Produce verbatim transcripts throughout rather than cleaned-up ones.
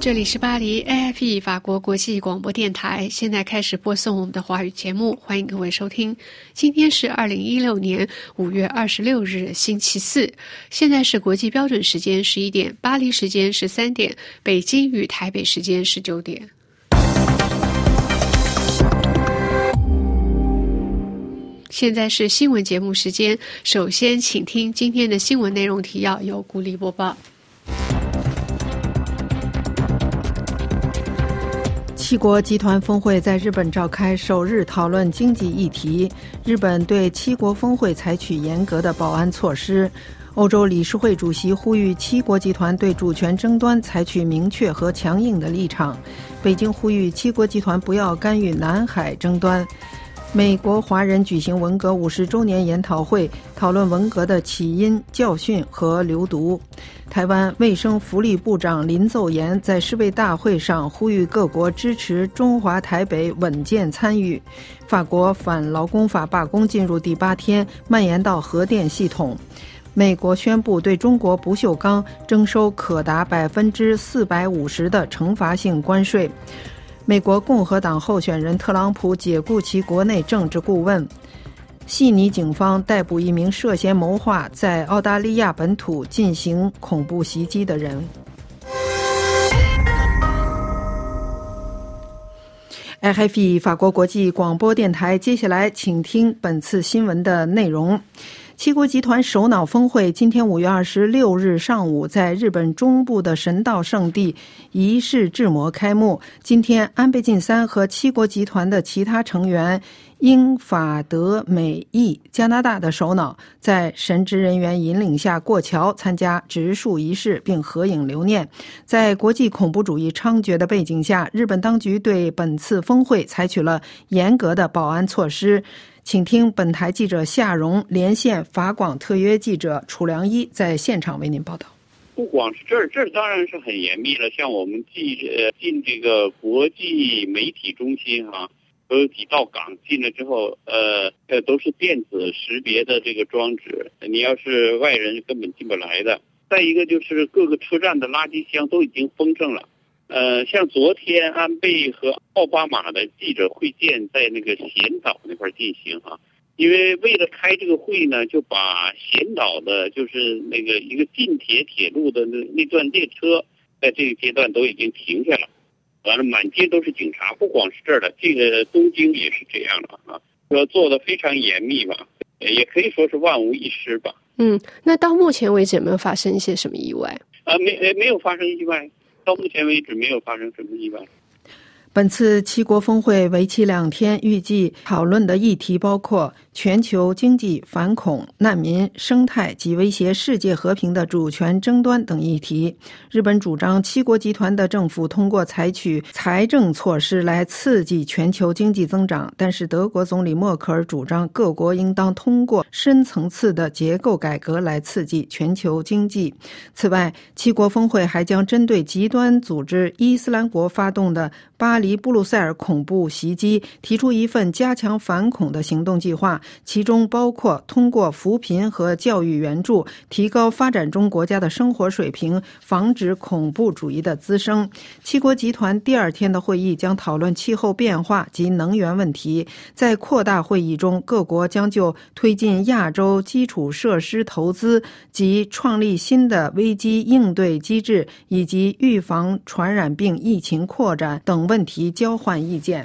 这里是巴黎 A F P 法国国际广播电台，现在开始播送我们的华语节目，欢迎各位收听。今天是二零一六年五月二十六日星期四，现在是国际标准时间十一点，巴黎时间十三点，北京与台北时间十九点。现在是新闻节目时间，首先请听今天的新闻内容提要，由顾丽播报。 七国集团峰会在日本召开，首日讨论经济议题。日本对七国峰会采取严格的保安措施。欧洲理事会主席呼吁七国集团对主权争端采取明确和强硬的立场。北京呼吁七国集团不要干预南海争端。美国华人举行文革五十周年研讨会，讨论文革的起因、教训和流毒。台湾卫生福利部长林奏言在世卫大会上呼吁各国支持中华台北稳健参与。法国反劳工法罢工进入第八天，蔓延到核电系统。美国宣布对中国不锈钢征收可达百分之四百五十的惩罚性关税。美国共和党候选人特朗普解雇其国内政治顾问。悉尼警方逮捕一名涉嫌谋划在澳大利亚本土进行恐怖袭击的人。A F P 法国国际广播电台，接下来请听本次新闻的内容。七国集团首脑峰会今天五月二十六日上午在日本中部的神道圣地仪式志摩开幕。今天安倍晋三和七国集团的其他成员英法德美意加拿大的首脑在神职人员引领下过桥参加植树仪式并合影留念。在国际恐怖主义猖獗的背景下，日本当局对本次峰会采取了严格的保安措施。请听本台记者夏荣连线法广特约记者楚良一在现场为您报道。 不光是这儿，这儿当然是很严密了。像我们进呃进这个国际媒体中心哈、啊，都有几道岗，进了之后，呃呃都是电子识别的这个装置，你要是外人根本进不来的。再一个就是各个车站的垃圾箱都已经封上了。呃，像昨天安倍和奥巴马的记者会见在那个咸岛那块进行哈、啊，因为为了开这个会呢，就把咸岛的就是那个一个近铁铁路的那那段列车，在这个阶段都已经停下了，完了满街都是警察，不光是这儿的，这个东京也是这样的啊，说做的非常严密吧，也可以说是万无一失吧。 嗯，那到目前为止有没有发生一些什么意外？ 啊，没没有发生意外。到目前为止没有发生什么意外。 本次七国峰会为期两天，预计讨论的议题包括全球经济、反恐、难民、生态及威胁世界和平的主权争端等议题。日本主张七国集团的政府通过采取财政措施来刺激全球经济增长，但是德国总理默克尔主张各国应当通过深层次的结构改革来刺激全球经济。此外，七国峰会还将针对极端组织伊斯兰国发动的巴黎布鲁塞尔恐怖袭击提出一份加强反恐的行动计划，其中包括通过扶贫和教育援助提高发展中国家的生活水平，防止恐怖主义的滋生。七国集团第二天的会议将讨论气候变化及能源问题。在扩大会议中，各国将就推进亚洲基础设施投资及创立新的危机应对机制以及预防传染病疫情扩展等问题交换意见。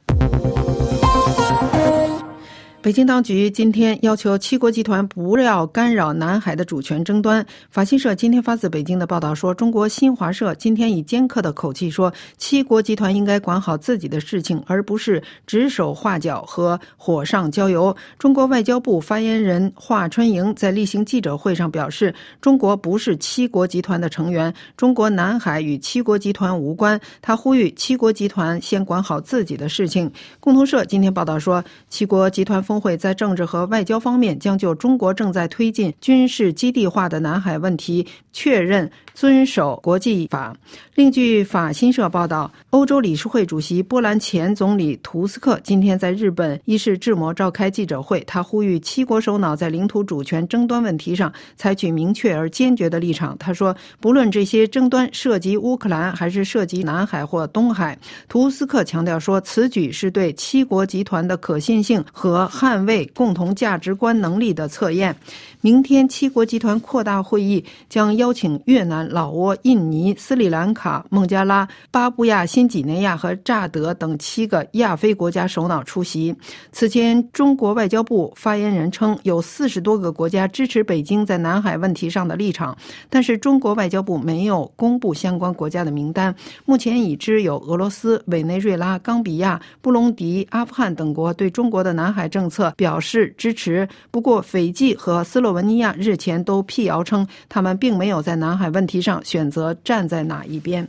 北京当局今天要求七国集团不要干扰南海的主权争端。法新社今天发自北京的报道说，中国新华社今天以尖刻的口气说，七国集团应该管好自己的事情，而不是指手画脚和火上浇油。中国外交部发言人华春莹在例行记者会上表示，中国不是七国集团的成员，中国南海与七国集团无关。他呼吁七国集团先管好自己的事情。共同社今天报道说，七国集团峰会在政治和外交方面将就中国正在推进军事基地化的南海问题确认遵守国际法。另据法新社报道，欧洲理事会主席波兰前总理图斯克今天在日本伊势志摩召开记者会，他呼吁七国首脑在领土主权争端问题上采取明确而坚决的立场。他说，不论这些争端涉及乌克兰还是涉及南海或东海，图斯克强调说，此举是对七国集团的可信性和捍卫共同价值观能力的测验。明天七国集团扩大会议将邀请越南、老挝、印尼、斯里兰卡、孟加拉、巴布亚新几内亚和乍得等七个亚非国家首脑出席。此前，中国外交部发言人称，有四十多个国家支持北京在南海问题上的立场，但是中国外交部没有公布相关国家的名单。目前已知有俄罗斯、委内瑞拉、冈比亚、布隆迪、阿富汗等国对中国的南海政策表示支持。不过，斐济和斯洛文尼亚日前都辟谣称，他们并没有在南海问题上选择站在哪一边。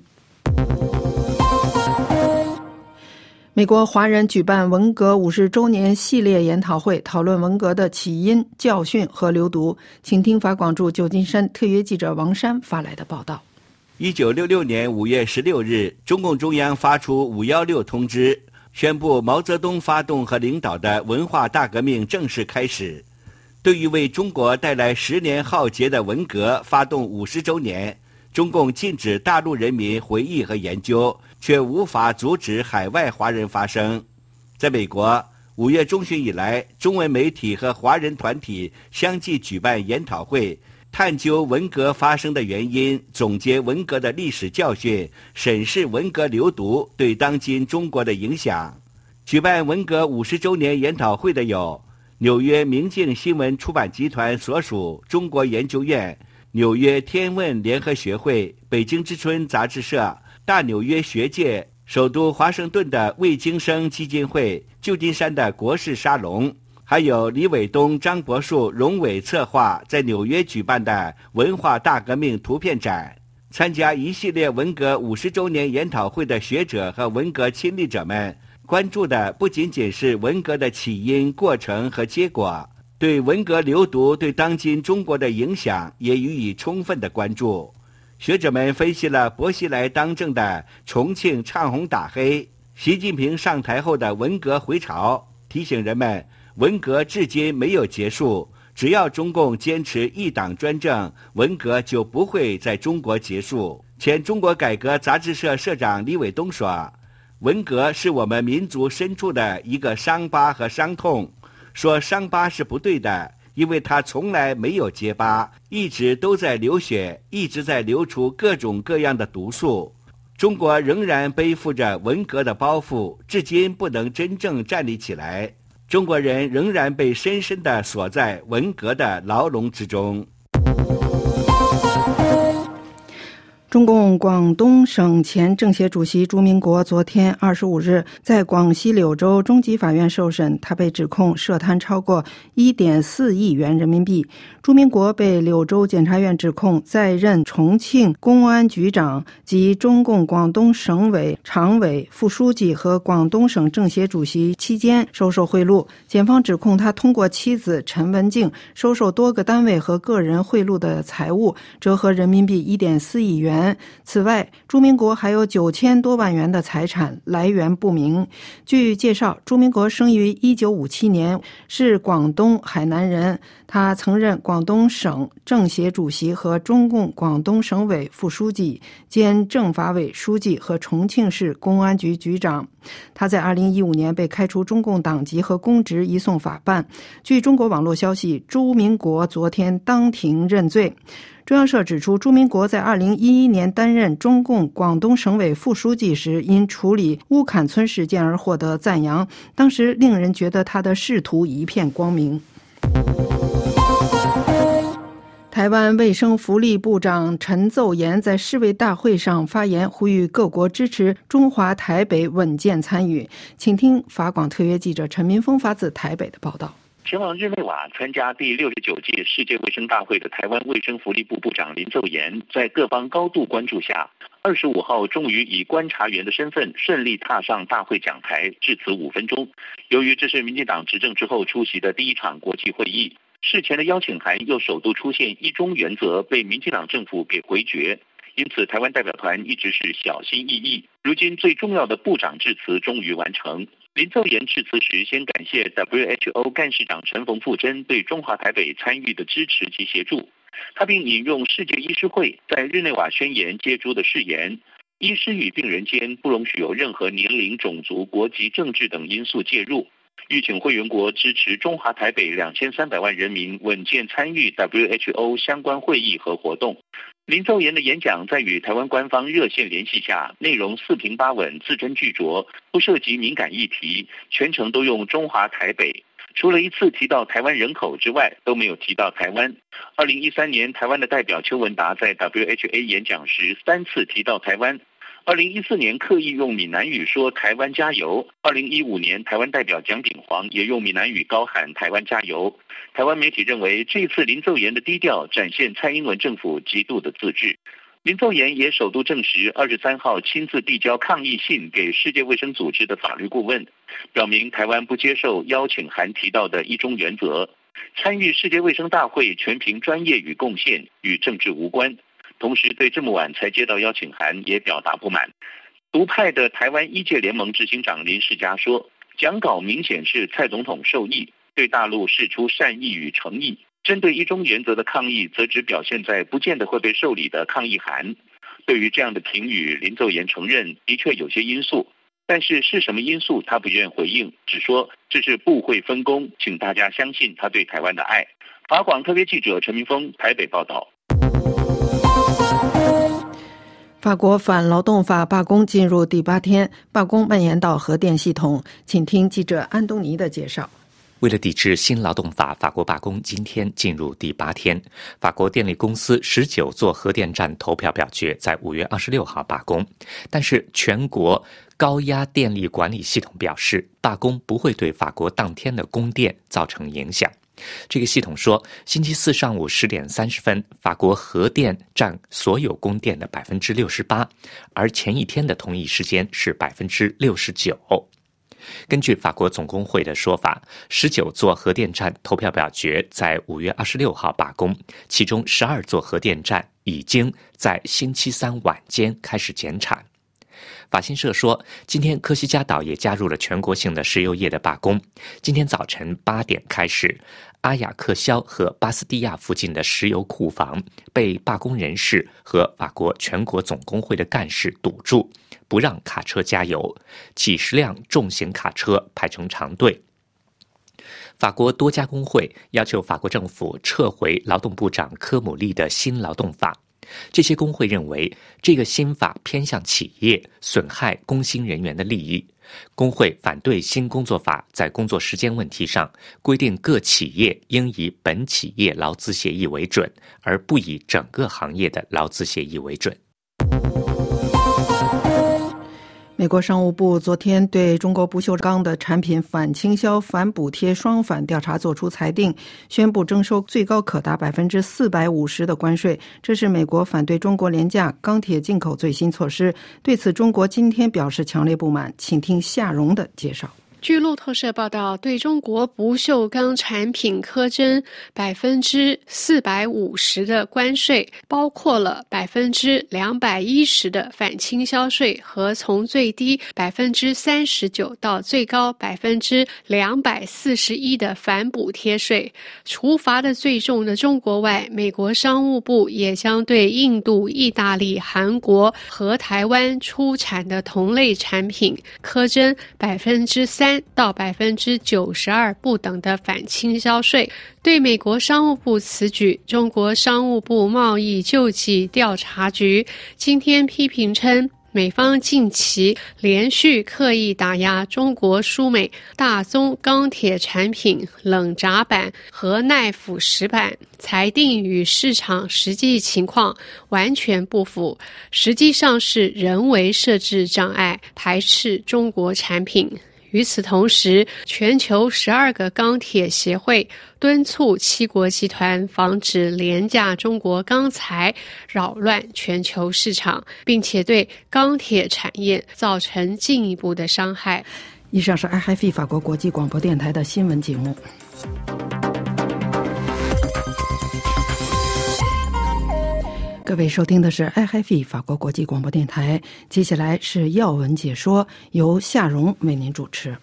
美国华人举办文革五十周年系列研讨会，讨论文革的起因、教训和流毒。请听法广驻旧金山特约记者王山发来的报道。 一九六六年五月十六日，中共中央发出五一六通知，宣布毛泽东发动和领导的文化大革命正式开始。对于为中国带来十年浩劫的文革发动五十周年，中共禁止大陆人民回忆和研究，却无法阻止海外华人发声。在美国，五月中旬以来，中文媒体和华人团体相继举办研讨会，探究文革发生的原因，总结文革的历史教训，审视文革流毒对当今中国的影响。举办文革五十周年研讨会的有纽约明镜新闻出版集团所属中国研究院、纽约天问联合学会、北京之春杂志社、大纽约学界、首都华盛顿的魏京生基金会、旧金山的国事沙龙，还有李伟东、张柏树、荣伟策划在纽约举办的文化大革命图片展。参加一系列文革五十周年研讨会的学者和文革亲历者们，关注的不仅仅是文革的起因、过程和结果，对文革流毒对当今中国的影响也予以充分的关注。学者们分析了薄熙来当政的重庆唱红打黑、习近平上台后的文革回潮，提醒人们文革至今没有结束，只要中共坚持一党专政，文革就不会在中国结束。前中国改革杂志社社长李伟东说，文革是我们民族深处的一个伤疤和伤痛，说伤疤是不对的，因为它从来没有结疤，一直都在流血，一直在流出各种各样的毒素。中国仍然背负着文革的包袱，至今不能真正站立起来，中国人仍然被深深地锁在文革的牢笼之中。 中共广东省前政协主席朱明国昨天二十五日在广西柳州中级法院受审，他被指控涉贪超过 一点四亿元人民币。朱明国被柳州检察院指控在任重庆公安局长及中共广东省委常委、副书记和广东省政协主席期间收受贿赂。检方指控他通过妻子陈文静收受多个单位和个人贿赂的财物，折合人民币 一点四亿元。此外，朱明国还有九千多万元的财产来源不明。据介绍，朱明国生于一九五七年，是广东海南人。他曾任广东省政协主席和中共广东省委副书记兼政法委书记和重庆市公安局局长。他在二零一五年被开除中共党籍和公职，移送法办。据中国网络消息，朱明国昨天当庭认罪。中央社指出，朱明国在二零一一年担任中共广东省委副书记时，因处理乌坎村事件而获得赞扬，当时令人觉得他的仕途一片光明。台湾卫生福利部长陈奏妍在世卫大会上发言，呼吁各国支持中华台北稳健参与。请听法广特约记者陈民峰发自台北的报道。 前往日内瓦参加第六十九届世界卫生大会的台湾卫生福利部部长林奏妍，在各方高度关注下，二十五号终于以观察员的身份顺利踏上大会讲台，致辞五分钟。由于这是民进党执政之后出席的第一场国际会议，事前的邀请函又首度出现一中原则被民进党政府给回绝， 因此台湾代表团一直是小心翼翼。如今最重要的部长致辞终于完成。林奏言致辞时先感谢 W H O 干事长陈冯富珍对中华台北参与的支持及协助，他并引用世界医师会在日内瓦宣言接诸的誓言，医师与病人间不容许有任何年龄、种族、国籍、政治等因素介入，吁请会员国支持中华台北两千三百万人民稳健参与 W H O 相关会议和活动。林奏言的演讲在与台湾官方热线联系下，内容四平八稳、字斟句酌，不涉及敏感议题，全程都用中华台北。除了一次提到台湾人口之外，都没有提到台湾。二零一三年，台湾的代表邱文达在 W H A 演讲时三次提到台湾。二零一四年刻意用闽南语说台湾加油，二零一五年台湾代表蒋炳煌也用闽南语高喊台湾加油。台湾媒体认为这次林奏言的低调展现蔡英文政府极度的自治。林奏言也首度证实二十三号亲自递交抗议信给世界卫生组织的法律顾问，表明台湾不接受邀请函提到的一中原则，参与世界卫生大会全凭专业与贡献，与政治无关。同时对这么晚才接到邀请函也表达不满。独派的台湾医界联盟执行长林世嘉说，讲稿明显是蔡总统授意，对大陆释出善意与诚意，针对一中原则的抗议则只表现在不见得会被受理的抗议函。对于这样的评语，林奏言承认的确有些因素，但是是什么因素他不愿回应，只说这是部会分工，请大家相信他对台湾的爱。法广特别记者陈明峰台北报道。 法国反劳动法罢工进入第八天，罢工蔓延到核电系统。请听记者安东尼的介绍。 为了抵制新劳动法，法国罢工今天进入第八天。法国电力公司十九座核电站投票表决，在五月二十六号罢工。但是全国高压电力管理系统表示，罢工不会对法国当天的供电造成影响。这个系统说，星期四上午十点三十分，法国核电占所有供电的百分之六十八，而前一天的同一时间是百分之六十九。根据法国总工会的说法，十九座核电站投票表决在五月二十六号罢工，其中十二座核电站已经在星期三晚间开始减产。法新社说，今天科西嘉岛也加入了全国性的石油业的罢工。今天早晨八点开始，阿雅克肖和巴斯蒂亚附近的石油库房被罢工人士和法国全国总工会的干事堵住，不让卡车加油，几十辆重型卡车排成长队。法国多家工会要求法国政府撤回劳动部长科姆利的新劳动法。这些工会认为，这个新法偏向企业，损害工薪人员的利益。工会反对新工作法在工作时间问题上规定各企业应以本企业劳资协议为准，而不以整个行业的劳资协议为准。 美国商务部昨天对中国不锈钢的产品反倾销、反补贴双反调查作出裁定，宣布征收最高可达百分之四百五十的关税。这是美国反对中国廉价钢铁进口最新措施。对此，中国今天表示强烈不满。请听夏蓉的介绍。 据路透社报道，对中国不锈钢产品苛征百分之四百五十的关税，包括了百分之两百一十的反倾销税和从最低百分之三十九到最高百分之两百四十一的反补贴税。除罚的最重的中国外，美国商务部也将对印度、意大利、韩国和台湾出产的同类产品苛征百分之三到百分之九十二不等的反倾销税。对美国商务部此举，中国商务部贸易救济调查局今天批评称，美方近期连续刻意打压中国输美大宗钢铁产品冷轧板和耐腐蚀板，裁定与市场实际情况完全不符，实际上是人为设置障碍，排斥中国产品。与此同时，全球十二个钢铁协会敦促七国集团防止廉价中国钢材扰乱全球市场，并且对钢铁产业造成进一步的伤害。 以上是 R F I 法国国际广播电台的新闻节目。 各位收听的是 I F I 法国国际广播电台，接下来是要闻解说，由夏蓉为您主持。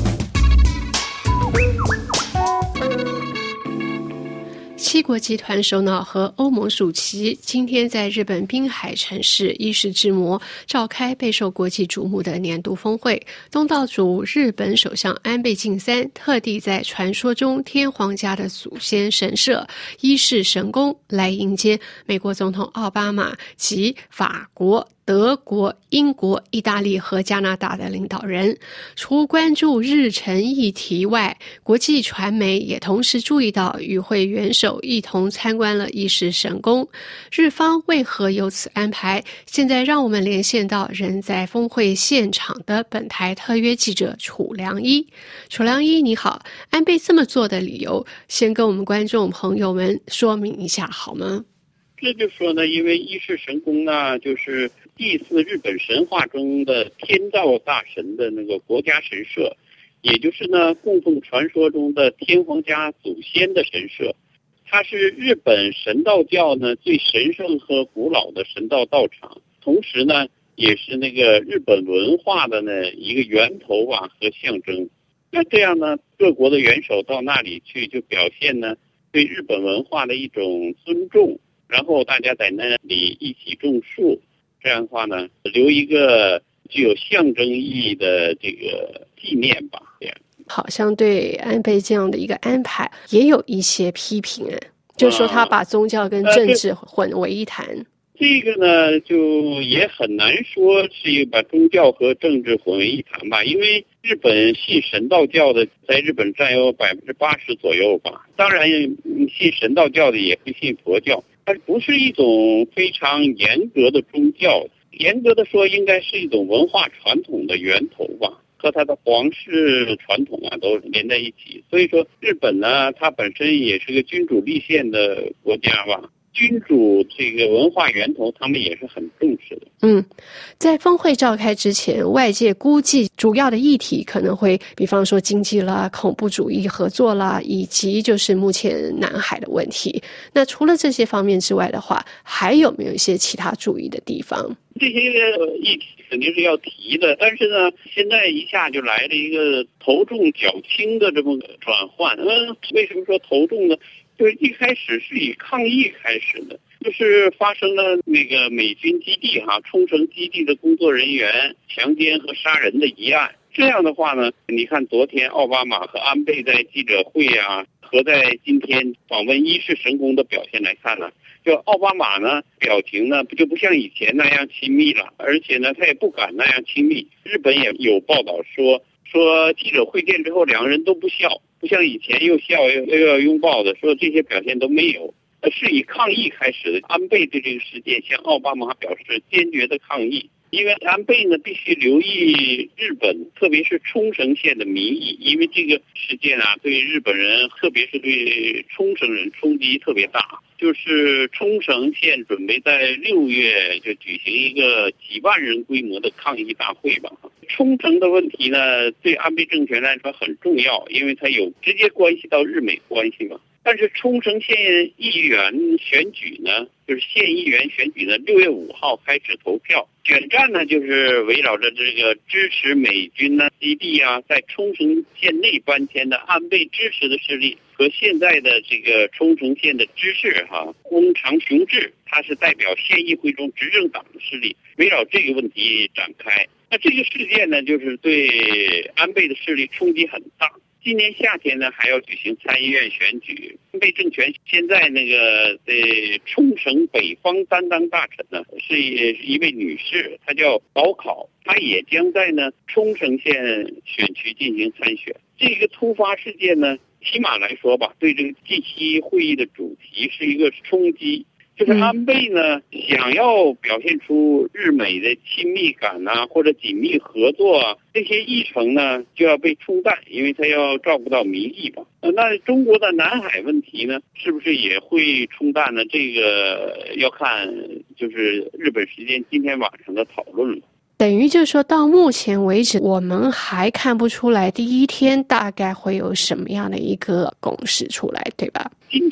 七国集团首脑和欧盟主席今天在日本滨海城市伊势志摩召开备受国际瞩目的年度峰会。东道主日本首相安倍晋三特地在传说中天皇家的祖先神社伊势神宫来迎接美国总统奥巴马及法国、德国、英国、意大利和加拿大的领导人。除关注日程议题外，国际传媒也同时注意到与会元首一同参观了伊势神宫。日方为何有此安排？现在让我们连线到人在峰会现场的本台特约记者楚良一。楚良一你好，安倍这么做的理由，先跟我们观众朋友们说明一下好吗？ 这就说呢，因为伊势神宫呢，就是祭祀日本神话中的天照大神的那个国家神社，也就是呢供奉传说中的天皇家祖先的神社。它是日本神道教呢最神圣和古老的神道道场，同时呢也是那个日本文化的呢一个源头啊和象征。那这样呢，各国的元首到那里去，就表现呢对日本文化的一种尊重。然后大家在那里一起种树，这样的话呢，留一个具有象征意义的这个纪念吧。这样好像对安倍这样的一个安排也有一些批评啊，就是说他把宗教跟政治混为一谈。 呃这个呢，就也很难说是把宗教和政治混为一谈吧，因为日本信神道教的在日本占有百分之八十左右吧。当然，信神道教的也会信佛教，它不是一种非常严格的宗教。严格的说，应该是一种文化传统的源头吧，和它的皇室传统啊都连在一起。所以说，日本呢，它本身也是个君主立宪的国家吧。君主这个文化源头，他们也是很重视的。 嗯，在峰会召开之前，外界估计主要的议题可能会，比方说经济啦、恐怖主义合作啦，以及就是目前南海的问题。那除了这些方面之外的话，还有没有一些其他注意的地方？ 这些议题肯定是要提的，但是呢，现在一下就来了一个头重脚轻的这么个转换。嗯，为什么说头重呢？就是一开始是以抗议开始的，就是发生了那个美军基地哈、啊、冲绳基地的工作人员强奸和杀人的一案。这样的话呢，你看昨天奥巴马和安倍在记者会啊，和在今天访问伊势神宫的表现来看呢，就奥巴马呢表情呢就不像以前那样亲密了，而且呢他也不敢那样亲密。日本也有报道说说记者会见之后两个人都不笑，不像以前又笑又又要拥抱的，说这些表现都没有，是以抗议开始的。安倍对这个事件向奥巴马表示坚决的抗议，因为安倍呢必须留意日本，特别是冲绳县的民意，因为这个事件啊对日本人，特别是对冲绳人冲击特别大。就是冲绳县准备在六月就举行一个几万人规模的抗议大会吧。冲绳的问题呢，对安倍政权来说很重要，因为它有直接关系到日美关系嘛。但是冲绳县议员选举呢，就是县议员选举呢，六月五号开始投票。选战呢，就是围绕着这个支持美军呢基地啊，在冲绳县内搬迁的安倍支持的势力和现在的这个冲绳县的知事哈、啊、宫长雄志，他是代表县议会中执政党的势力，围绕这个问题展开。那这个事件呢，就是对安倍的势力冲击很大。今年夏天呢，还要举行参议院选举。安倍政权现在那个在冲绳北方担当大臣呢，是一位女士，她叫高考，她也将在呢冲绳县选区进行参选。这个突发事件呢，起码来说吧，对这个 G 七 会议的主题是一个冲击。就是安倍呢，想要表现出日美的亲密感啊，或者紧密合作啊，这些议程呢就要被冲淡，因为他要照顾到民意吧。那中国的南海问题呢，是不是也会冲淡呢？这个要看就是日本时间今天晚上的讨论了。 等于就是说到目前为止，我们还看不出来第一天大概会有什么样的一个共识出来，对吧？ 今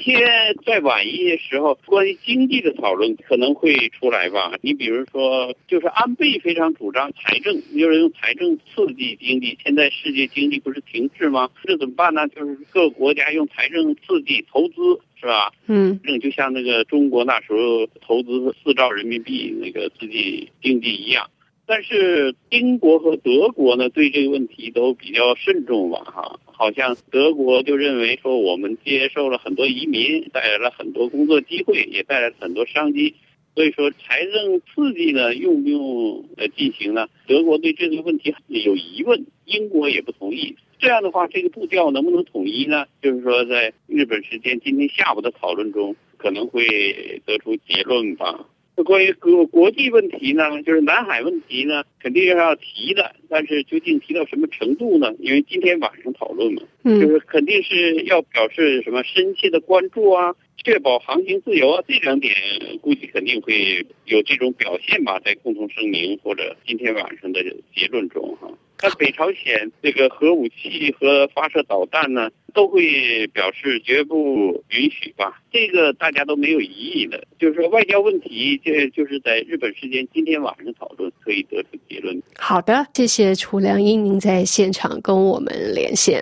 些再晚一些时候，关于经济的讨论可能会出来吧。你比如说，就是安倍非常主张财政，就是用财政刺激经济。现在世界经济不是停滞吗？这怎么办呢？就是各国家用财政刺激投资，是吧？ 嗯， 就像那个中国那时候投资四兆人民币那个刺激经济一样。但是英国和德国呢，对这个问题都比较慎重吧，哈，好像德国就认为说，我们接受了很多移民，带来了很多工作机会，也带来了很多商机，所以说财政刺激呢，用不用呃进行呢？德国对这个问题有疑问，英国也不同意。这样的话，这个步调能不能统一呢？就是说，在日本时间今天下午的讨论中，可能会得出结论吧。关于国国际问题呢，就是南海问题呢，肯定是要提的，但是究竟提到什么程度呢？因为今天晚上讨论嘛， 嗯， 就是肯定是要表示什么深切的关注啊，确保航行自由啊，这两点估计肯定会有这种表现吧，在共同声明或者今天晚上的结论中哈。但北朝鲜这个核武器和发射导弹呢，都会表示绝不允许吧，这个大家都没有异议的。就是说外交问题，这就是在日本时间今天晚上讨论，可以得出结论。 好的，谢谢楚良英，您在现场跟我们连线。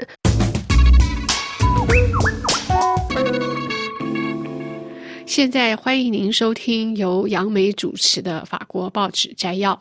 现在欢迎您收听由杨梅主持的法国报纸摘要。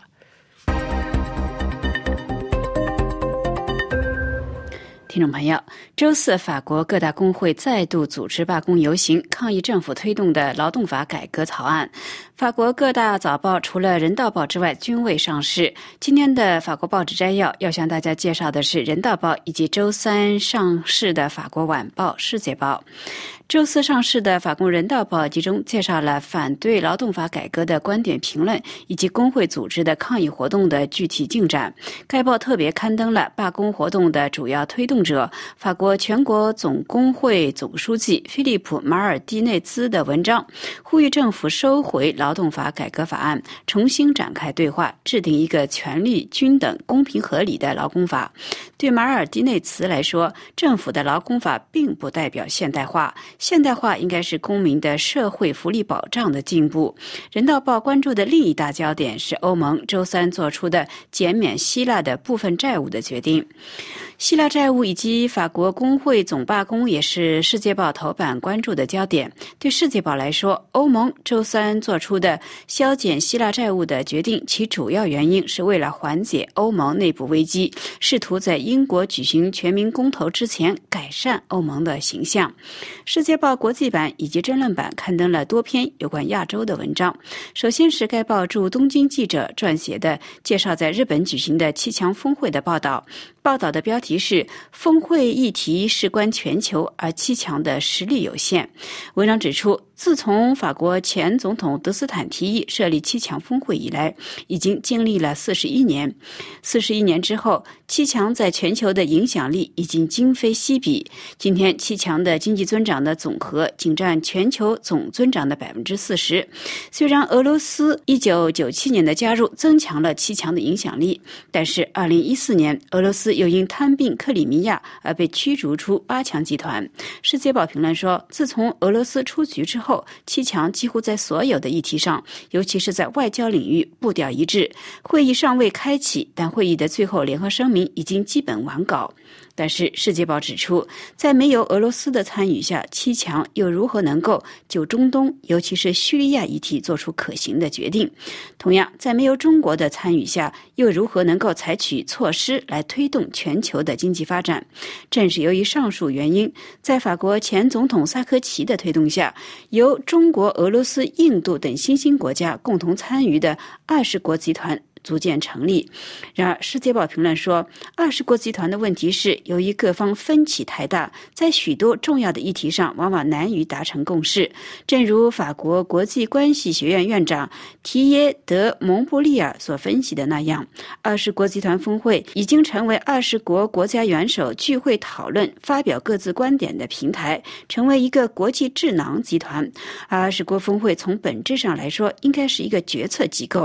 听众朋友，周四法国各大工会再度组织罢工游行，抗议政府推动的劳动法改革草案。法国各大早报除了《人道报》之外均未上市。今天的法国报纸摘要要向大家介绍的是《人道报》以及周三上市的法国晚报《世界报》。周四上市的法国《人道报》集中介绍了反对劳动法改革的观点评论以及工会组织的抗议活动的具体进展。该报特别刊登了罢工活动的主要推动者法国全国总工会总书记菲利普·马尔蒂内兹的文章，呼吁政府收回劳动法改革法案，重新展开对话，制定一个权力均等、公平合理的劳工法。对马尔蒂内兹来说，政府的劳工法并不代表现代化，现代化应该是公民的社会福利保障的进步。人道报关注的另一大焦点是欧盟周三做出的减免希腊的部分债务的决定。希腊债务以及法国工会总罢工也是世界报头版关注的焦点。对世界报来说，欧盟周三做出的削减希腊债务的决定，其主要原因是为了缓解欧盟内部危机，试图在英国举行全民公投之前改善欧盟的形象。世界报国际版以及争论版刊登了多篇有关亚洲的文章。首先是该报驻东京记者撰写的介绍在日本举行的七强峰会的报道。报道的标题是峰会议题事关全球，而七强的实力有限。文章指出，自从法国前总统德斯坦提议设立七强峰会以来，已经经历了四十一年。四十一年之后，七强在全球的影响力已经今非昔比。今天，七强的经济增长的总和仅占全球总增长的百分之四十。虽然俄罗斯一九九七年的加入增强了七强的影响力，但是二零一四年俄罗斯又因贪并克里米亚而被驱逐出八强集团。世界报评论说，自从俄罗斯出局之后，七强几乎在所有的议题上，尤其是在外交领域步调一致。会议尚未开启，但会议的最后联合声明已经基本完稿。但是世界报指出，在没有俄罗斯的参与下，七强又如何能够就中东尤其是叙利亚议题做出可行的决定？同样，在没有中国的参与下，又如何能够采取措施来推动全球的经济发展？正是由于上述原因，在法国前总统萨科齐的推动下，由中国、俄罗斯、印度等新兴国家共同参与的二十国集团逐渐成立。然而，世界报评论说，二十国集团的问题是，由于各方分歧太大，在许多重要的议题上往往难于达成共识。正如法国国际关系学院院长提耶德·蒙布利尔所分析的那样，二十国集团峰会已经成为二十国国家元首聚会讨论、发表各自观点的平台，成为一个国际智囊集团。而二十国峰会从本质上来说，应该是一个决策机构。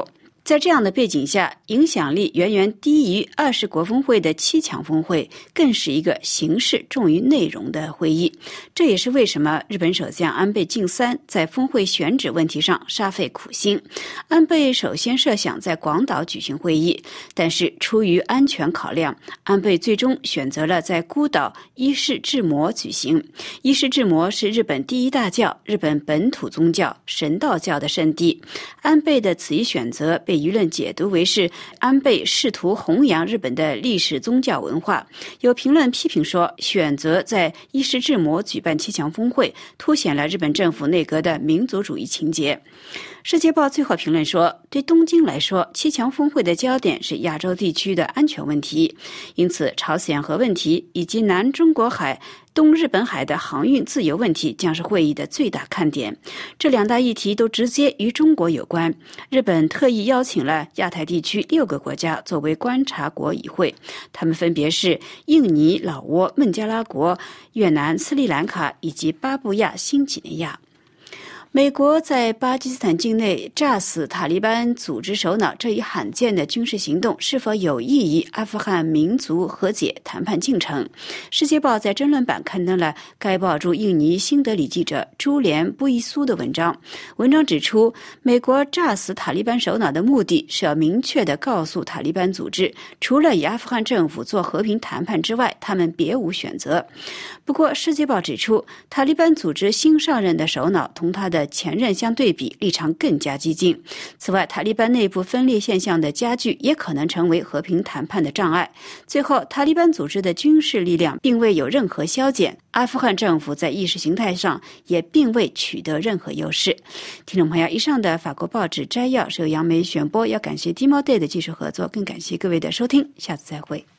在这样的背景下，影响力远远低于二十国峰会的七强峰会，更是一个形式重于内容的会议。这也是为什么日本首相安倍晋三在峰会选址问题上煞费苦心。安倍首先设想在广岛举行会议，但是出于安全考量，安倍最终选择了在孤岛伊势志摩举行。伊势志摩是日本第一大教，日本本土宗教神道教的圣地。安倍的此一选择被舆论解读为是安倍试图弘扬日本的历史宗教文化。有评论批评说，选择在伊势志摩举办七强峰会，凸显了日本政府内阁的民族主义情节。世界报最后评论说，对东京来说，七强峰会的焦点是亚洲地区的安全问题，因此朝鲜核问题以及南中国海、东日本海的航运自由问题将是会议的最大看点。这两大议题都直接与中国有关。日本特意邀请了亚太地区六个国家作为观察国与会，他们分别是印尼、老挝、孟加拉国、越南、斯里兰卡以及巴布亚新几内亚。美国在巴基斯坦境内炸死塔利班组织首脑这一罕见的军事行动是否有益于阿富汗民族和解谈判进程？世界报在争论版刊登了该报驻印尼新德里记者朱连布伊苏的文章。文章指出，美国炸死塔利班首脑的目的是要明确地告诉塔利班组织，除了与阿富汗政府做和平谈判之外，他们别无选择。不过世界报指出，塔利班组织新上任的首脑同他的前任相对比，立场更加激进。此外，塔利班内部分裂现象的加剧也可能成为和平谈判的障碍。最后，塔利班组织的军事力量并未有任何削减，阿富汗政府在意识形态上也并未取得任何优势。听众朋友，以上的法国报纸摘要是由杨梅选播，要感谢 Timoday 的技术合作，更感谢各位的收听，下次再会。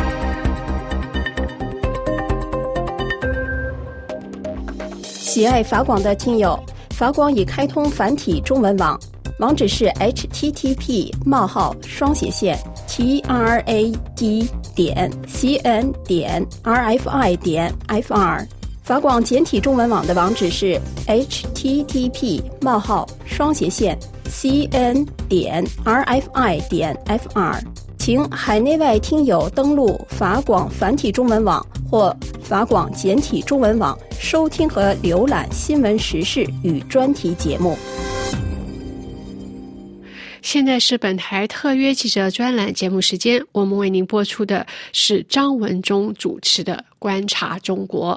喜爱法广的听友，法广已开通繁体中文网，网址是 h t t p 冒号双斜线 t r a d 点 c n 点 r f i 点 f r。法广简体中文网的网址是 h t t p 冒号双斜线 c n 点 r f i 点 f r。请海内外听友登录法广繁体中文网或法广简体中文网收听和浏览新闻时事与专题节目。 现在是本台特约记者专栏节目时间，我们为您播出的是张文忠主持的《观察中国》。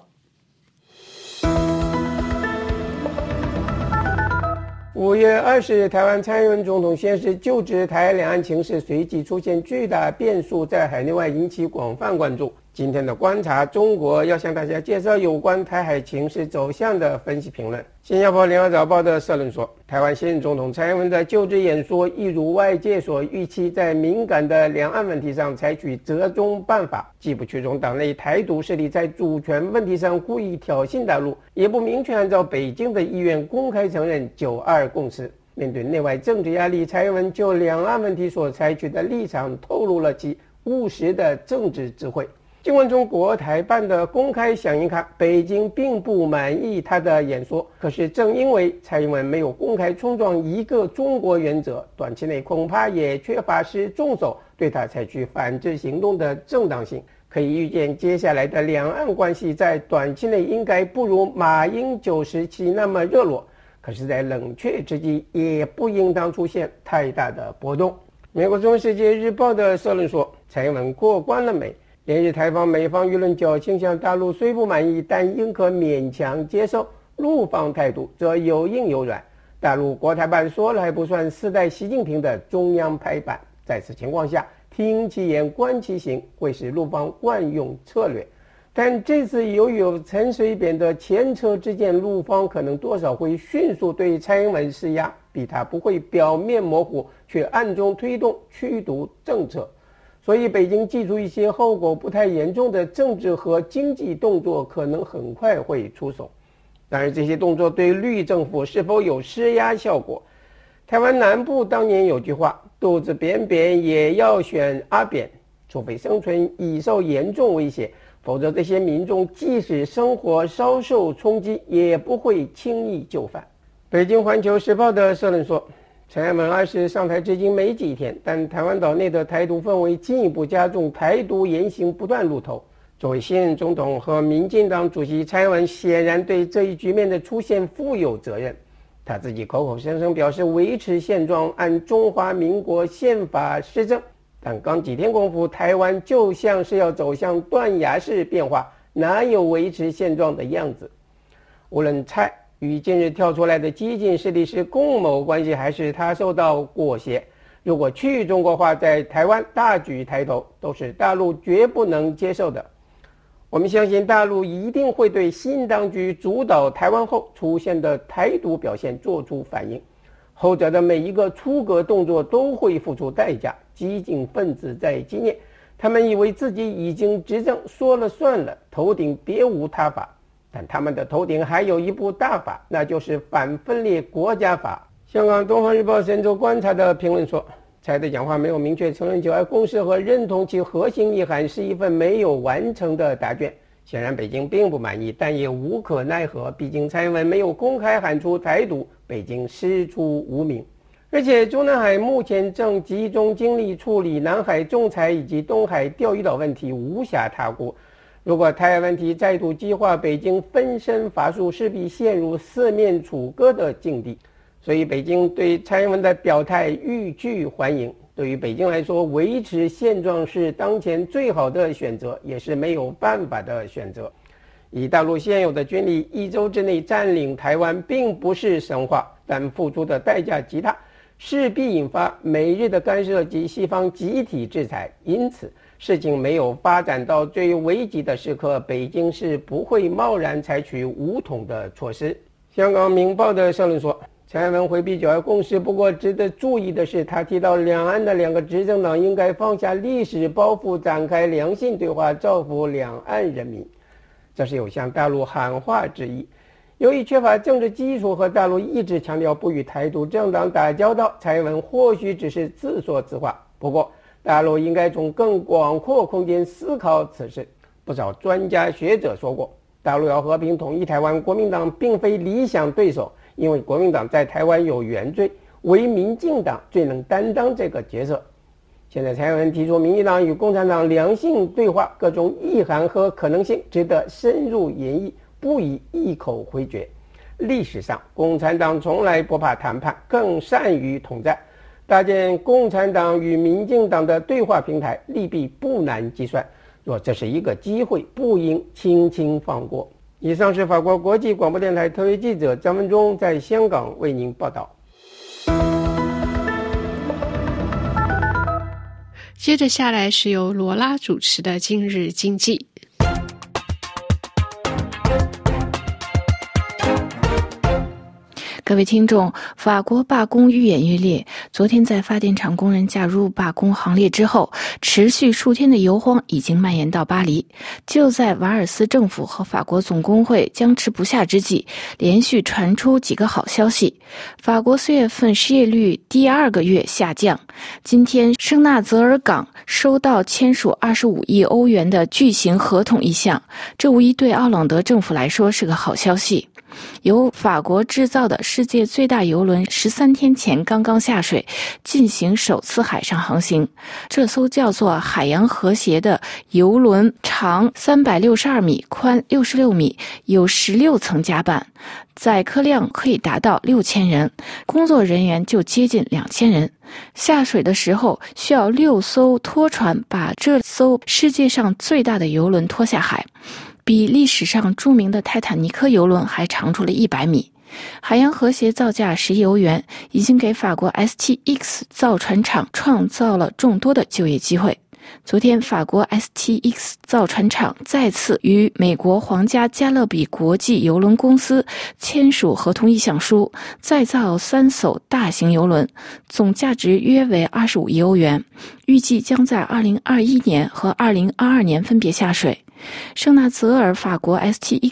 五月二十日，台湾蔡英文总统宣誓就职，台海两岸情势随即出现巨大变数，在海内外引起广泛关注。今天的观察中国要向大家介绍有关台海情势走向的分析评论。新加坡联合早报的社论说，台湾现任总统蔡英文的就职演说一如外界所预期，在敏感的两岸问题上采取折中办法，既不驱动党内台独势力在主权问题上故意挑衅大陆，也不明确按照北京的意愿公开承认九二共识。面对内外政治压力，蔡英文就两岸问题所采取的立场透露了其务实的政治智慧。尽管从国台办的公开响应看，北京并不满意他的演说，可是正因为蔡英文没有公开冲撞一个中国原则，短期内恐怕也缺乏施重手对他采取反制行动的正当性。可以预见，接下来的两岸关系在短期内应该不如马英九时期那么热络，可是在冷却之际也不应当出现太大的波动。美国中世界日报的社论说，蔡英文过关了没？连日台方美方舆论较倾向大陆虽不满意，但应可勉强接受，陆方态度则有硬有软。大陆国台办说了还不算，四代习近平的中央拍板。在此情况下，听其言观其行会是陆方惯用策略。但这次由于有陈水扁的前车之鉴，陆方可能多少会迅速对蔡英文施压，逼他不会表面模糊却暗中推动驱独政策。所以北京祭出一些后果不太严重的政治和经济动作，可能很快会出手。当然，这些动作对绿政府是否有施压效果？台湾南部当年有句话，肚子扁扁也要选阿扁，除非生存已受严重威胁，否则这些民众即使生活稍受冲击，也不会轻易就范。北京环球时报的社论说， 蔡英文二十上台至今没几天，但台湾岛内的台独氛围进一步加重，台独言行不断露头。作为现任总统和民进党主席，蔡英文显然对这一局面的出现负有责任。他自己口口声声表示维持现状，按中华民国宪法施政，但刚几天功夫，台湾就像是要走向断崖式变化，哪有维持现状的样子？无论蔡与近日跳出来的激进势力是共谋关系，还是他受到裹挟，如果去中国化在台湾大举抬头，都是大陆绝不能接受的。我们相信大陆一定会对新当局主导台湾后出现的台独表现做出反应，后者的每一个出格动作都会付出代价。激进分子在今年，他们以为自己已经执政说了算了，头顶别无他法，但他们的头顶还有一部大法，那就是反分裂国家法。香港东方日报神州观察的评论说，蔡的讲话没有明确承认九二共识和认同其核心意涵，是一份没有完成的答卷。显然北京并不满意，但也无可奈何，毕竟蔡英文没有公开喊出台独，北京师出无名。而且中南海目前正集中精力处理南海仲裁以及东海钓鱼岛问题，无暇他顾。如果台海问题再度激化，北京分身乏术，势必陷入四面楚歌的境地。所以北京对蔡英文的表态欲拒还迎。对于北京来说，维持现状是当前最好的选择，也是没有办法的选择。以大陆现有的军力，一周之内占领台湾并不是神话，但付出的代价极大，势必引发美日的干涉及西方集体制裁。因此事情没有发展到最危急的时刻，北京是不会贸然采取武统的措施。香港明报的社论说，蔡英文回避九二共识，不过值得注意的是，他提到两岸的两个执政党应该放下历史包袱，展开良性对话，造福两岸人民。这是有向大陆喊话之意。由于缺乏政治基础和大陆一直强调不与台独政党打交道，蔡英文或许只是自说自话。不过大陆应该从更广阔空间思考此事。不少专家学者说过，大陆要和平统一台湾，国民党并非理想对手，因为国民党在台湾有原罪，唯民进党最能担当这个角色。现在蔡英文提出民进党与共产党良性对话，各种意涵和可能性值得深入研议，不宜一口回绝。历史上共产党从来不怕谈判，更善于统战，搭建共产党与民进党的对话平台，利弊不难计算。若这是一个机会，不应轻轻放过。以上是法国国际广播电台特约记者张文忠在香港为您报道。 接着下来是由罗拉主持的今日经济。 各位听众，法国罢工愈演愈烈。昨天在发电厂工人加入罢工行列之后，持续数天的油荒已经蔓延到巴黎。就在瓦尔斯政府和法国总工会僵持不下之际，连续传出几个好消息。法国四月份失业率第二个月下降。今天圣纳泽尔港收到签署二十五亿欧元的巨型合同一项，这无疑对奥朗德政府来说是个好消息。由法国制造的世界最大邮轮十三天前刚刚下水，进行首次海上航行。这艘叫做海洋和谐的邮轮长三百六十二米，宽六十六米，有十六层甲板，载客量可以达到六千人，工作人员就接近两千人。下水的时候需要六艘拖船把这艘世界上最大的邮轮拖下海，比历史上著名的泰坦尼克邮轮还长出了一百米。海洋和谐造价十亿欧元，已经给法国 S T X 造船厂创造了众多的就业机会。昨天，法国 S T X 造船厂再次与美国皇家加勒比国际邮轮公司签署合同意向书，再造三艘大型邮轮，总价值约为二十五亿欧元，预计将在二零二一年和二零二二年分别下水。圣纳泽尔法国 S T X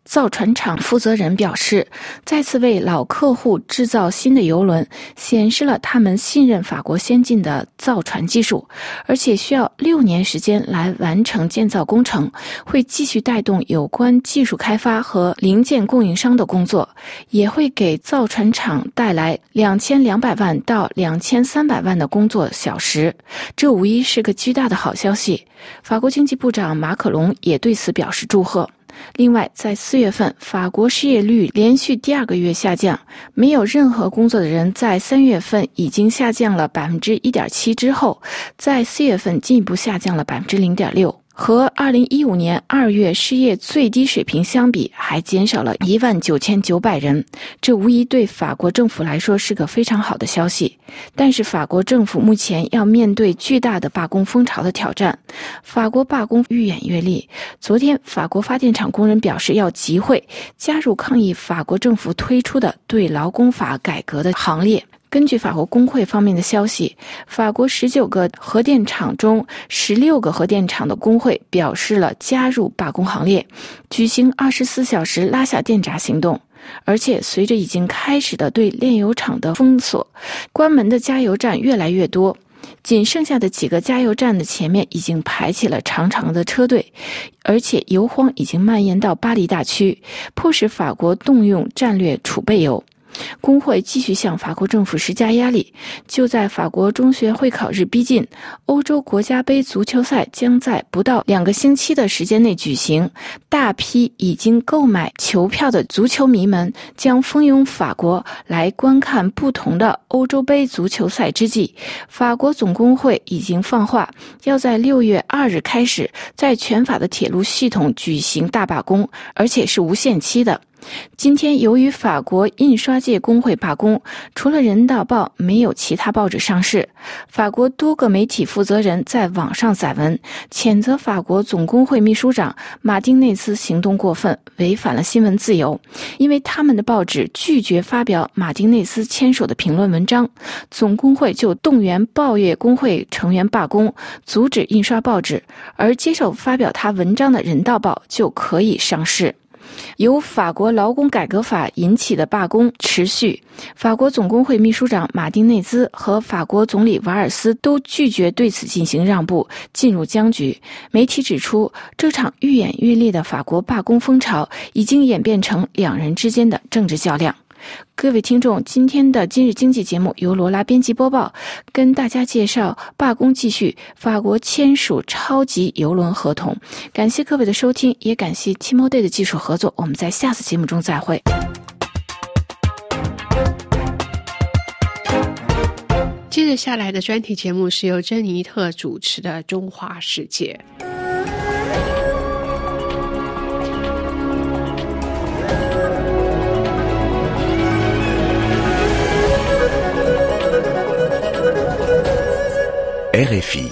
造船厂负责人表示，再次为老客户制造新的邮轮，显示了他们信任法国先进的造船技术，而且需要六年时间来完成建造工程，会继续带动有关技术开发和零件供应商的工作，也会给造船厂带来两千两百万到两千三百万的工作小时，这无疑是个巨大的好消息。法国经济部长马可龙也对此表示祝贺。另外，在四月份，法国失业率连续第二个月下降，没有任何工作的人在三月份已经下降了 百分之一点七 之后，在四月份进一步下降了 百分之零点六。和二零一五年二月失业最低水平相比，还减少了一万九千九百人，这无疑对法国政府来说是个非常好的消息。但是法国政府目前要面对巨大的罢工风潮的挑战，法国罢工愈演愈烈。昨天，法国发电厂工人表示要集会，加入抗议法国政府推出的对劳工法改革的行列。根据法国工会方面的消息，法国十九个核电厂中十六个核电厂的工会表示了加入罢工行列，举行二十四小时拉下电闸行动。而且随着已经开始的对炼油厂的封锁，关门的加油站越来越多，仅剩下的几个加油站的前面已经排起了长长的车队，而且油荒已经蔓延到巴黎大区，迫使法国动用战略储备油。工会继续向法国政府施加压力。就在法国中学会考日逼近，欧洲国家杯足球赛将在不到两个星期的时间内举行，大批已经购买球票的足球迷们将蜂拥法国来观看不同的欧洲杯足球赛之际，法国总工会已经放话，要在六月二日开始在全法的铁路系统举行大罢工，而且是无限期的。今天由于法国印刷界工会罢工，除了人道报没有其他报纸上市。法国多个媒体负责人在网上载文，谴责法国总工会秘书长马丁内斯行动过分，违反了新闻自由，因为他们的报纸拒绝发表马丁内斯签署的评论文章，总工会就动员报业工会成员罢工，阻止印刷报纸，而接受发表他文章的人道报就可以上市。由法国劳工改革法引起的罢工持续，法国总工会秘书长马丁内兹和法国总理瓦尔斯都拒绝对此进行让步，进入僵局。媒体指出，这场愈演愈烈的法国罢工风潮已经演变成两人之间的政治较量。各位听众，今天的今日经济节目由罗拉编辑播报，跟大家介绍罢工继续，法国签署超级邮轮合同。感谢各位的收听，也感谢 Timoday 的技术合作，我们在下次节目中再会。 接着下来的专题节目是由珍妮特主持的《中华世界》。 R F I。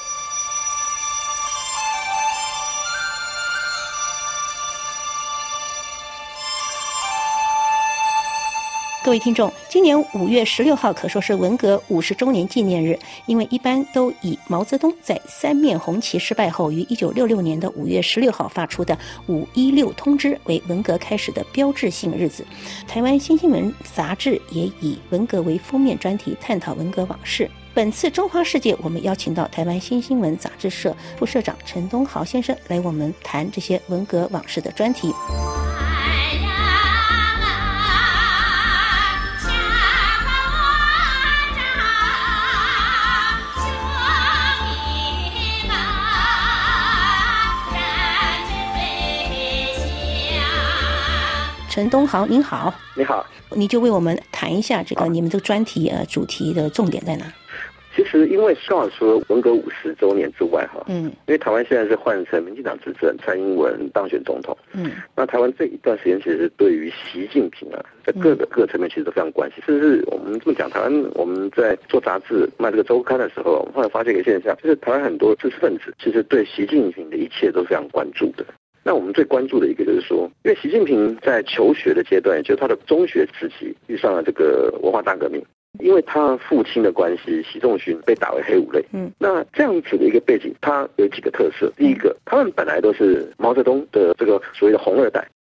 各位听众，今年五月十六号可说是文革五十周年纪念日，因为一般都以毛泽东在三面红旗失败后于一九六六年的五月十六号发出的五一六通知为文革开始的标志性日子。台湾新新闻杂志也以文革为封面专题探讨文革往事。本次中华世界，我们邀请到台湾新新闻杂志社副社长陈东豪先生来我们谈这些文革往事的专题。陈东豪，您好。 你好。 你就为我们谈一下这个你们这个专题呃主题的重点在哪？ 其实因为刚好说文革五十周年之外哈，嗯，因为台湾现在是换成民进党执政，蔡英文当选总统，嗯，那台湾这一段时间其实对于习近平啊，在各个、嗯、各个层面其实都非常关心。甚至我们这么讲，台湾我们在做杂志卖这个周刊的时候，我们后来发现一个现象，就是台湾很多知识分子其实对习近平的一切都非常关注的。那我们最关注的一个就是说，因为习近平在求学的阶段，也就是他的中学时期遇上了这个文化大革命，因为他父亲的关系，习仲勋被打为黑五类。嗯，那这样子的一个背景，它有几个特色。第一个，他们本来都是毛泽东的这个所谓的红二代，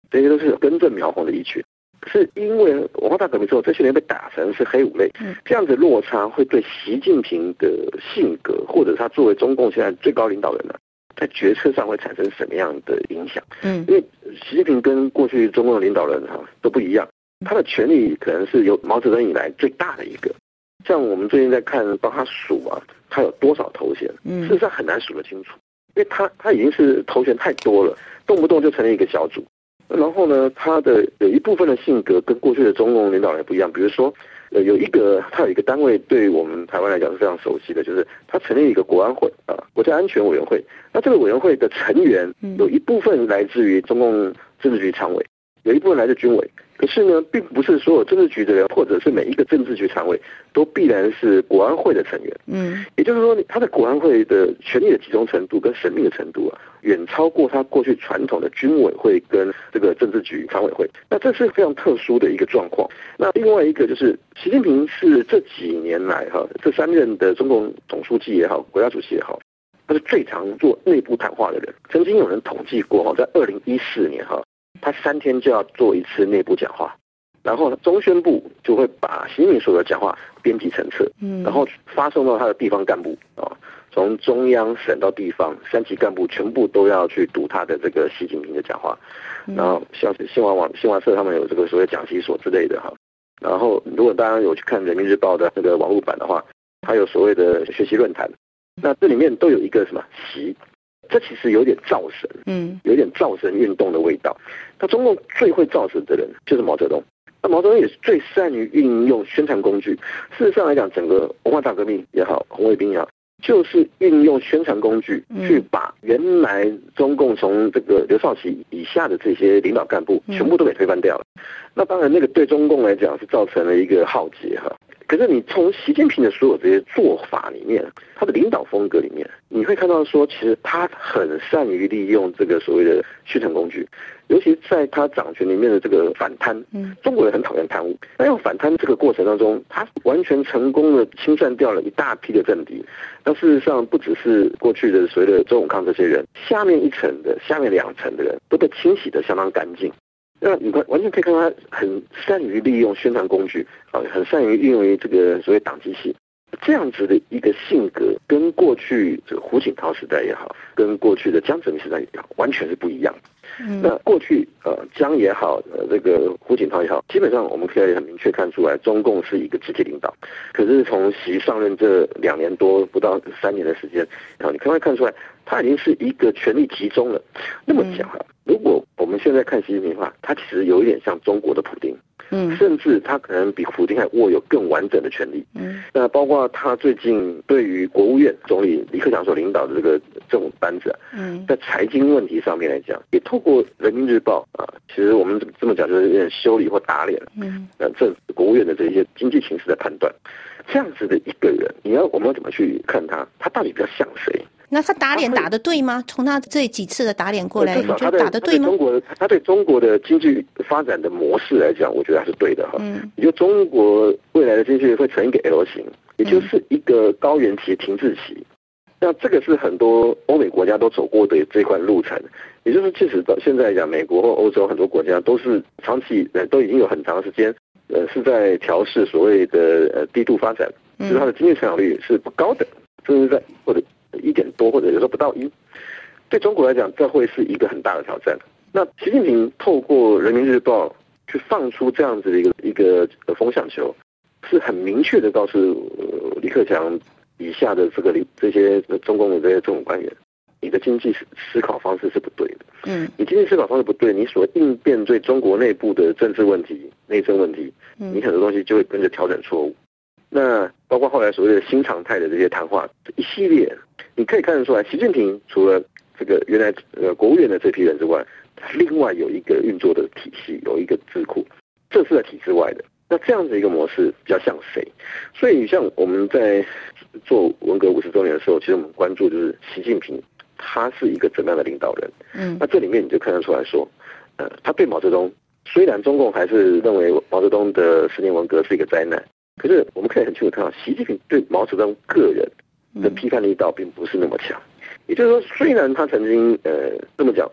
这些都是根正苗红的一群。可是因为文化大革命之后，这些人被打成是黑五类，这样子落差会对习近平的性格，或者他作为中共现在最高领导人呢，在决策上会产生什么样的影响？嗯，因为习近平跟过去中共的领导人哈都不一样，他的权力可能是由毛泽东以来最大的一个。像我们最近在看，帮他数啊，他有多少头衔，事实上很难数得清楚，因为他他已经是头衔太多了，动不动就成立一个小组。然后呢，他的有一部分的性格跟过去的中共领导人不一样，比如说，呃，有一个他有一个单位对我们台湾来讲是非常熟悉的，就是他成立一个国安会啊，国家安全委员会。那这个委员会的成员有一部分来自于中共政治局常委，有一部分来自军委。可是呢，并不是所有政治局的人，或者是每一个政治局常委都必然是国安会的成员。嗯，也就是说，他的国安会的权力的集中程度跟神秘的程度啊，远超过他过去传统的军委会跟这个政治局常委会。那这是非常特殊的一个状况。那另外一个就是，习近平是这几年来哈，这三任的中共总书记也好，国家主席也好，他是最常做内部谈话的人。曾经有人统计过哈，在二零一四年哈。他三天就要做一次内部讲话，然后中宣部就会把习近平所有的讲话编辑成册，嗯，然后发送到他的地方干部啊，从中央省到地方，三级干部全部都要去读他的这个习近平的讲话，然后像新华网、新华社他们有这个所谓讲习所之类的哈，然后如果大家有去看人民日报的那个网络版的话，它有所谓的学习论坛，那这里面都有一个什么习。这其实有点造神，嗯，有点造神运动的味道。那中共最会造神的人就是毛泽东，那毛泽东也是最善于运用宣传工具。事实上来讲，整个文化大革命也好，红卫兵也好，就是运用宣传工具去把原来中共从这个刘少奇以下的这些领导干部全部都给推翻掉了。那当然，那个对中共来讲是造成了一个浩劫哈。可是你从习近平的所有这些做法里面，他的领导风格里面，你会看到说，其实他很善于利用这个所谓的宣传工具，尤其在他掌权里面的这个反贪，嗯，中国人很讨厌贪污，那用反贪这个过程当中，他完全成功的清算掉了一大批的政敌。那事实上，不只是过去的所谓的周永康这些人，下面一层的、下面两层的人都被清洗得相当干净。那你完全可以看到他很善于利用宣传工具啊，很善于运用于这个所谓党机器，这样子的一个性格，跟过去这个胡锦涛时代也好，跟过去的江泽民时代也好，完全是不一样的。嗯、那过去呃江也好，呃这个胡锦涛也好，基本上我们可以很明确看出来，中共是一个集体领导。可是从习上任这两年多不到三年的时间，然后你可以看出来，他已经是一个权力集中了。那么讲哈，如果我们现在看习近平的话，他其实有一点像中国的普丁。嗯，甚至他可能比普丁还握有更完整的权利。嗯，那包括他最近对于国务院总理李克强所领导的这个政府班子，嗯，在财经问题上面来讲，也透过人民日报啊，其实我们这么讲就是有点修理或打脸。嗯，呃，政府国务院的这些经济形势的判断，这样子的一个人，你要我们要怎么去看他？他到底比较像谁？ 那他打脸打得对吗？从他这几次的打脸过来，你觉得打得对吗？ 中国他对中国的经济发展的模式来讲，我觉得还是对的哈。嗯，也就中国未来的经济会成一个 L 型，也就是一个高原期、停滞期。那这个是很多欧美国家都走过的这块路程，也就是即使到现在来讲，美国或欧洲很多国家都是长期呃都已经有很长时间呃是在调试所谓的呃低度发展，就是它的经济成长率是不高的，甚至在或者一点多，或者有时候不到一。对中国来讲，这会是一个很大的挑战。那习近平透过人民日报去放出这样子的一个一个风向球，是很明确的告诉、呃、李克强以下的这个这些中共的这些政府官员，你的经济思考方式是不对的。嗯，你经济思考方式不对，你所应变对中国内部的政治问题、内政问题，你很多东西就会跟着调整错误。那包括后来所谓的新常态的这些谈话，一系列，你可以看得出来，习近平除了这个原来呃国务院的这批人之外，另外有一个运作的体系，有一个智库，这是在体制外的。那这样子一个模式比较像谁？所以像我们在做文革五十周年的时候，其实我们关注就是习近平他是一个怎么样的领导人。嗯，那这里面你就看得出来说，呃，他对毛泽东，虽然中共还是认为毛泽东的十年文革是一个灾难，可是我们可以很清楚看到，习近平对毛泽东个人的批判力道并不是那么强。也就是说，虽然他曾经呃这么讲，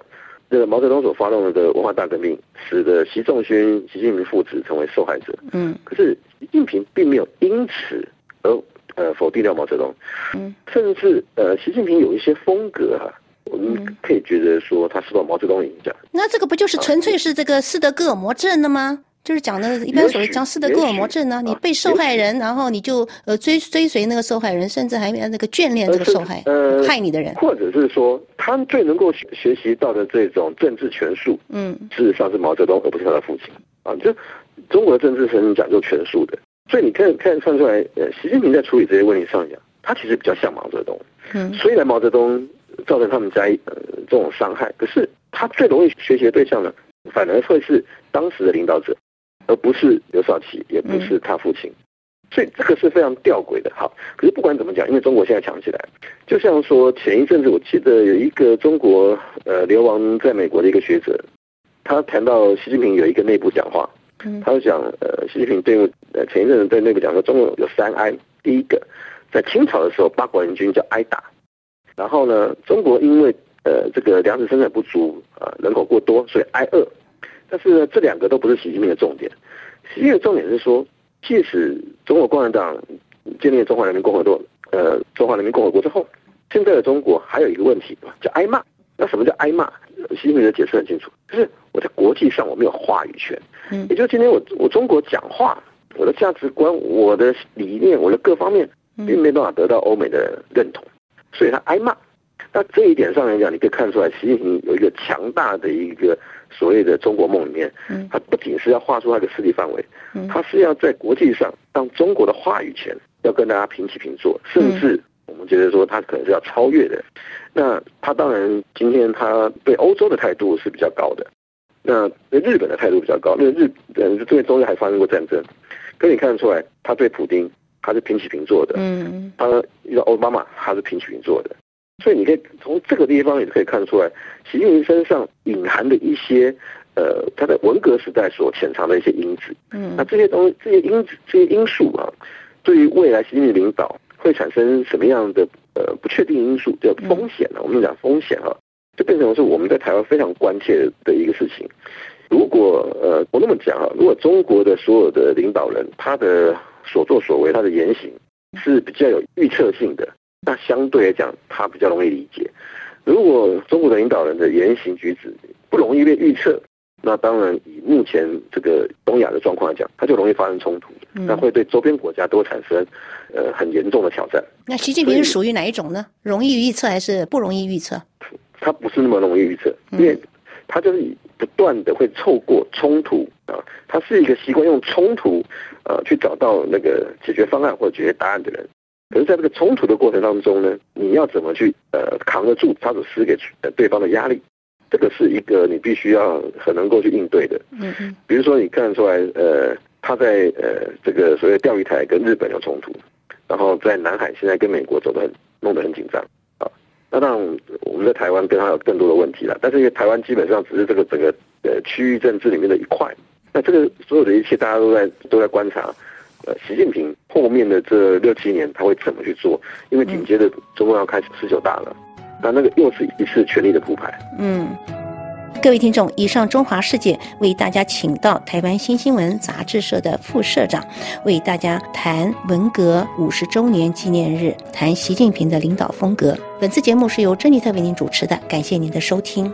这个毛泽东所发动的文化大革命，使得习仲勋、习近平父子成为受害者。 嗯， 可是习近平并没有因此而呃否定掉毛泽东。 嗯， 甚至呃，习近平有一些风格啊，我们可以觉得说他受到毛泽东影响。 那这个不就是纯粹是这个斯德哥尔摩症了吗？就是讲的，一般所谓讲斯德哥尔摩症呢，你被受害人，然后你就呃追追随那个受害人，甚至还那个眷恋这个受害呃害你的人， 或者是说他最能够学习到的这种政治权术， 嗯， 事实上是毛泽东，而不是他的父亲啊。就中国的政治是很讲究权术的，所以你看看看出来，呃，习近平在处理这些问题上讲，他其实比较像毛泽东。 嗯， 虽然毛泽东造成他们家呃这种伤害，可是他最容易学习的对象呢，反而会是当时的领导者。而不是刘少奇，也不是他父亲，嗯、所以这个是非常吊诡的。好，可是不管怎么讲，因为中国现在强起来，就像说前一阵子，我记得有一个中国呃流亡在美国的一个学者，他谈到习近平有一个内部讲话， 嗯、 他就讲呃习近平对呃前一阵子对内部讲说，中国有三哀，第一个在清朝的时候，八国联军叫挨打，然后呢，中国因为呃这个粮食生产不足啊、呃，人口过多，所以挨饿。但是呢，这两个都不是习近平的重点。习近平的重点是说，即使中国共产党建立了中华人民共和国，呃，中华人民共和国之后，现在的中国还有一个问题，叫挨骂。那什么叫挨骂？习近平的解释很清楚，就是我在国际上我没有话语权。 嗯， 也就是今天我我中国讲话，我的价值观、我的理念、我的各方面，并没办法得到欧美的认同，所以他挨骂。那这一点上来讲，你可以看出来，习近平有一个强大的一个所谓的中国梦里面， 嗯， 他不仅是要画出他的势力范围， 嗯， 他是要在国际上让中国的话语权要跟大家平起平坐，甚至我们觉得说他可能是要超越的。那他当然今天他对欧洲的态度是比较高的，那对日本的态度比较高，因为日呃对中日还发生过战争，可你看得出来，他对普丁他是平起平坐的， 嗯， 他遇到奥巴马他是平起平坐的。所以你可以从这个地方也可以看出来，习近平身上隐含的一些，呃，他在文革时代所潜藏的一些因子。 嗯， 那这些东西、这些因子、这些因素啊，对于未来习近平领导会产生什么样的呃不确定因素，叫风险呢、啊？我们讲风险哈、啊，就变成是我们在台湾非常关切的一个事情。如果呃我那么讲啊，如果中国的所有的领导人他的所作所为、他的言行是比较有预测性的。那相对来讲，他比较容易理解。如果中国的领导人的言行举止不容易被预测，那当然以目前这个东亚的状况来讲，它就容易发生冲突， 嗯、 那会对周边国家都产生呃很严重的挑战。 那习近平是属于哪一种呢？容易预测还是不容易预测？ 他不是那么容易预测， 嗯、 因为他就是不断的会透过冲突啊，他是一个习惯用冲突呃去找到那个解决方案或者解决答案的人。可是在这个冲突的过程当中呢，你要怎么去呃扛得住他所施给对方的压力？这个是一个你必须要很能够去应对的。 嗯嗯。 比如说你看出来，呃，他在呃这个所谓钓鱼台跟日本有冲突，然后在南海现在跟美国走得很弄得很紧张啊。那当然我们在台湾跟他有更多的问题了，但是因为台湾基本上只是这个整个呃区域政治里面的一块，那这个所有的一切大家都在都在观察。呃，习近平后面的这六七年他会怎么去做？因为紧接着中共要开始十九大了，那那个又是一次权力的铺排。 嗯，各位听众，以上中华世界为大家请到台湾新新闻杂志社的副社长，为大家谈文革五十周年纪念日，谈习近平的领导风格。本次节目是由珍妮特为您主持的，感谢您的收听。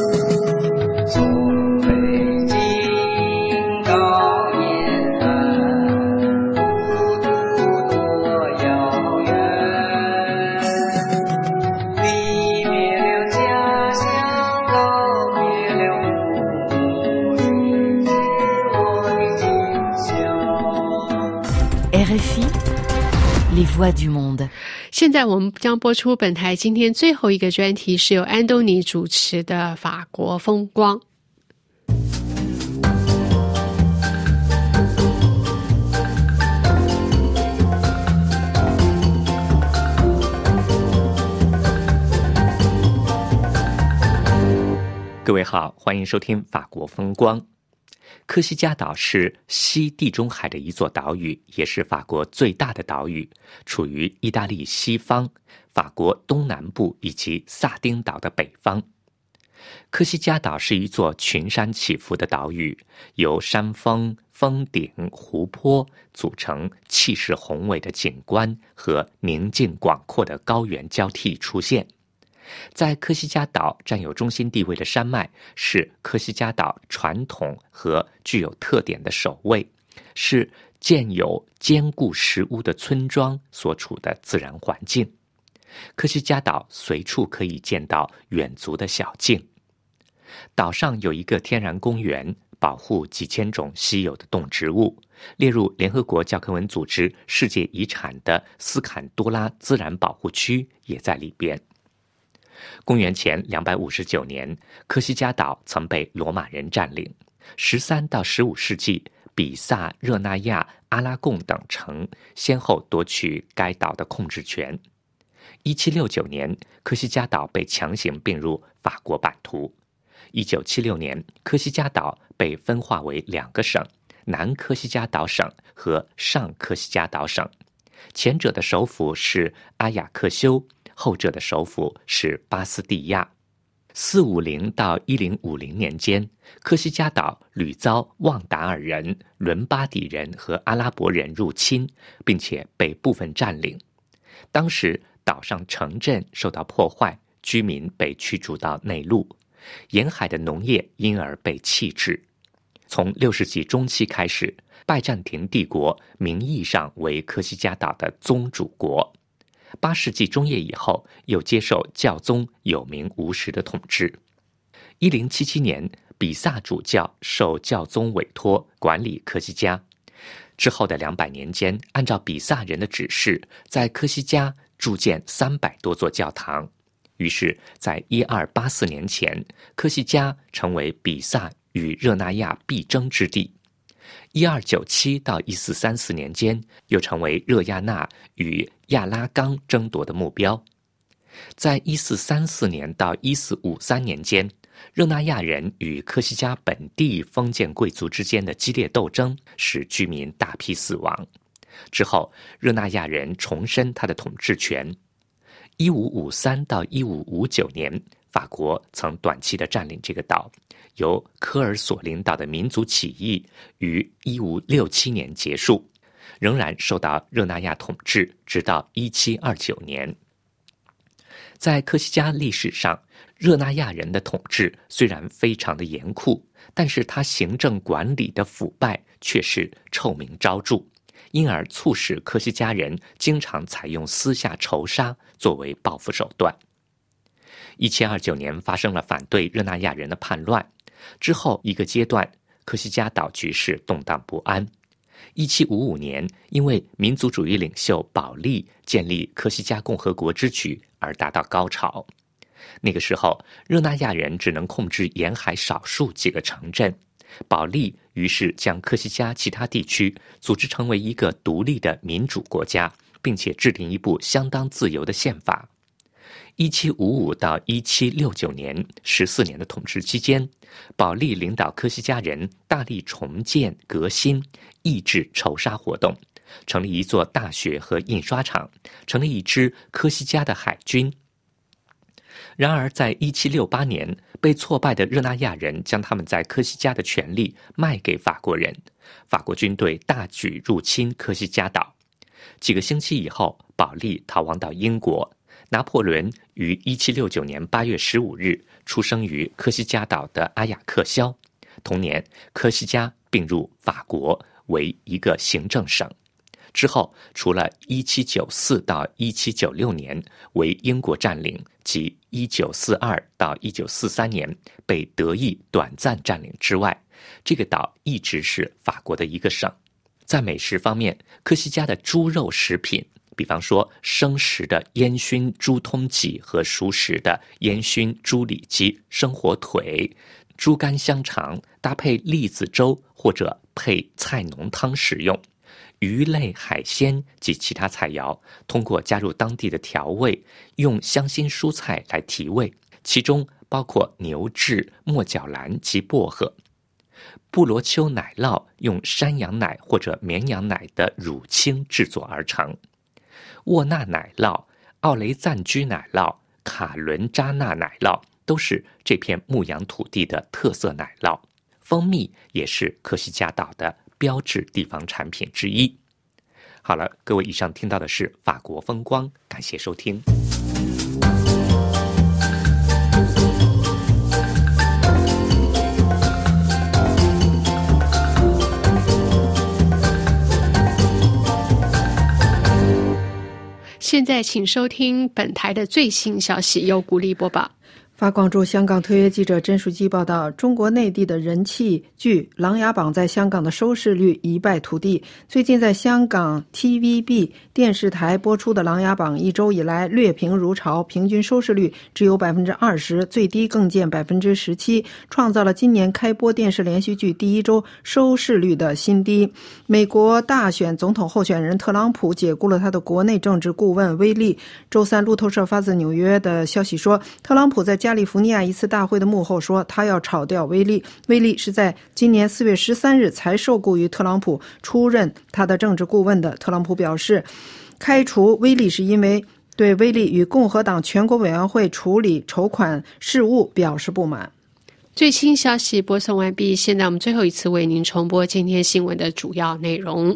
R F I Les Voix du Monde。 现在我们将播出本台今天最后一个专题，是由安东尼主持的法国风光。 各位好，欢迎收听法国风光。科西嘉岛是西地中海的一座岛屿，也是法国最大的岛屿，处于意大利西方、法国东南部以及萨丁岛的北方。 科西嘉岛是一座群山起伏的岛屿，由山峰、峰顶、湖泊组成气势宏伟的景观和宁静广阔的高原交替出现。在科西嘉岛占有中心地位的山脉是科西嘉岛传统和具有特点的首位，是建有坚固石屋的村庄所处的自然环境。科西嘉岛随处可以见到远足的小径。岛上有一个天然公园，保护几千种稀有的动植物，列入联合国教科文组织世界遗产的斯坎多拉自然保护区也在里边。公元前两百五十九年，科西嘉岛曾被罗马人占领。十三到十五世纪，比萨、热那亚、阿拉贡等城先后夺取该岛的控制权。一七六九年，科西嘉岛被强行并入法国版图。一九七六年，科西嘉岛被分化为两个省，南科西嘉岛省和上科西嘉岛省。前者的首府是阿雅克修，后者的首府是巴斯蒂亚。四五零到一零五零年间，科西嘉岛屡遭旺达尔人、伦巴底人和阿拉伯人入侵，并且被部分占领。当时岛上城镇受到破坏，居民被驱逐到内陆，沿海的农业因而被弃置。从六世纪中期开始，拜占庭帝国名义上为科西嘉岛的宗主国。八世纪中叶以后，又接受教宗有名无实的统治。一零七七年，比萨主教受教宗委托管理科西嘉。之后的两百年间，按照比萨人的指示，在科西嘉筑建三百多座教堂。于是，在一二八四年前，科西嘉成为比萨与热那亚必争之地。一二九七到一四三四年间，又成为热亚纳与亚拉冈争夺的目标。在一四三四年到一四五三年间，热那亚人与科西嘉本地封建贵族之间的激烈斗争，使居民大批死亡。之后，热那亚人重申他的统治权。一五五三到一五五九年，法国曾短期的占领这个岛，由科尔索领导的民族起义于一五六七年结束，仍然受到热那亚统治，直到一七二九年。在科西嘉历史上，热那亚人的统治虽然非常的严酷，但是他行政管理的腐败却是臭名昭著，因而促使科西嘉人经常采用私下仇杀作为报复手段。一七二九年发生了反对热那亚人的叛乱，之后一个阶段，科西嘉岛局势动荡不安。一七五五年，因为民族主义领袖保利建立科西嘉共和国之举而达到高潮。那个时候，热那亚人只能控制沿海少数几个城镇，保利于是将科西嘉其他地区组织成为一个独立的民主国家，并且制定一部相当自由的宪法。一七五五到一七六九年十四年的统治期间，保利领导科西嘉人大力重建革新，抑制仇杀活动，成立一座大学和印刷厂，成立一支科西嘉的海军。然而在一七六八年，被挫败的热那亚人将他们在科西嘉的权利卖给法国人，法国军队大举入侵科西嘉岛。几个星期以后，保利逃亡到英国。拿破仑于一七六九年八月十五日出生于科西嘉岛的阿雅克肖。同年，科西嘉并入法国为一个行政省。之后，除了一七九四到一七九六年为英国占领及一九四二到一九四三年被德意短暂占领之外，这个岛一直是法国的一个省。在美食方面，科西嘉的猪肉食品，比方说生食的烟熏猪通脊和熟食的烟熏猪里脊、生火腿、猪肝香肠，搭配栗子粥或者配菜浓汤食用。鱼类、海鲜及其他菜肴，通过加入当地的调味，用香辛蔬菜来提味，其中包括牛至、墨角兰及薄荷。布罗丘奶酪用山羊奶或者绵羊奶的乳清制作而成。沃纳奶酪、奥雷赞居奶酪、卡伦扎纳奶酪都是这片牧羊土地的特色奶酪。蜂蜜也是科西嘉岛的标志地方产品之一。好了，各位，以上听到的是法国风光，感谢收听。 现在请收听本台的最新消息，由古力播报。 法广驻香港特约记者甄书记报道，中国内地的人气剧《琅琊榜》在香港的收视率一败涂地。最近在香港 T V B 电视台播出的《琅琊榜》一周以来劣评如潮，平均收视率只有 百分之二十， 最低更见 百分之十七， 创造了今年开播电视连续剧第一周收视率的新低。美国大选总统候选人特朗普解雇了他的国内政治顾问威利。周三，路透社发自纽约的消息说，特朗普在加利福尼亚一次大会的幕后说，他要炒掉威利。威利是在今年四月十三日才受雇于特朗普，出任他的政治顾问的。特朗普表示，开除威利是因为对威利与共和党全国委员会处理筹款事务表示不满。 最新消息播送完毕，现在我们最后一次为您重播今天新闻的主要内容。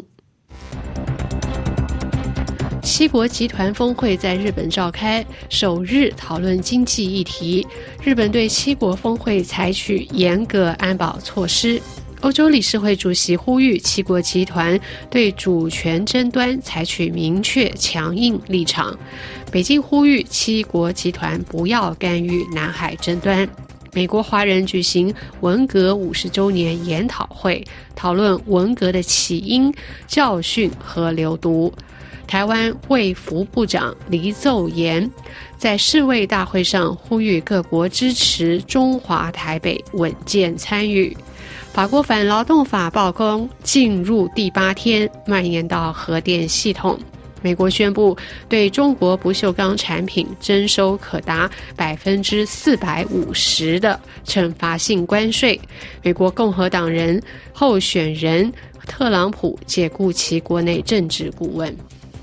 七国集团峰会在日本召开，首日讨论经济议题。日本对七国峰会采取严格安保措施。欧洲理事会主席呼吁七国集团对主权争端采取明确强硬立场。北京呼吁七国集团不要干预南海争端。美国华人举行文革五十周年研讨会，讨论文革的起因、教训和流毒。台湾卫福部长黎奏言在世卫大会上呼吁各国支持中华台北稳健参与。法国反劳动法罢工进入第八天，蔓延到核电系统。美国宣布对中国不锈钢产品征收可达百分之四百五十的惩罚性关税。美国共和党人候选人特朗普解雇其国内政治顾问。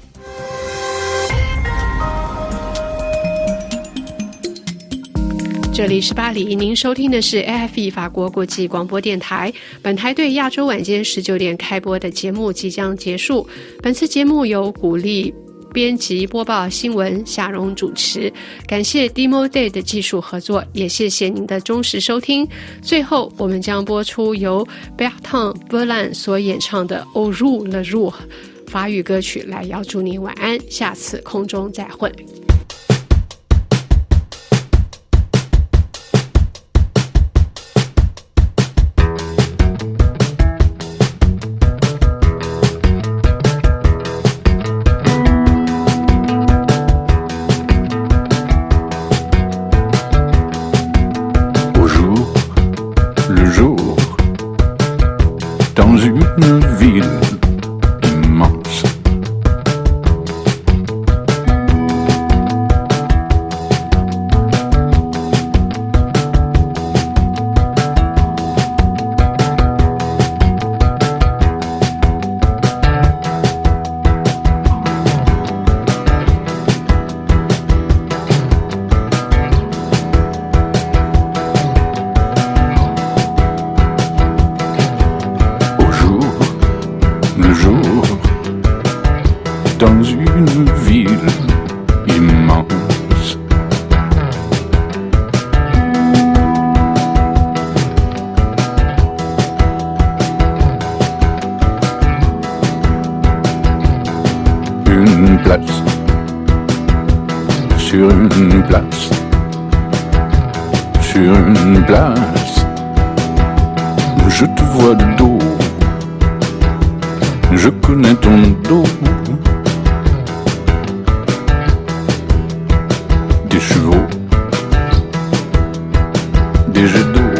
这里是巴黎，您收听的是 A F E 法国国际广播电台。本台对亚洲晚间十九点开播的节目即将结束。本次节目由鼓励编辑播报新闻，夏蓉主持。感谢 Demo Day 的技术合作，也谢谢您的忠实收听。最后，我们将播出由 Bertrand Belin 所演唱的 Au jour le jour 法语歌曲，来邀祝您晚安，下次空中再会。 Dans une ville immense, dans une ville immense. Une place, sur une place, sur une place, je te vois de dos, je connais ton dos. Des chevaux, des jets d'eau,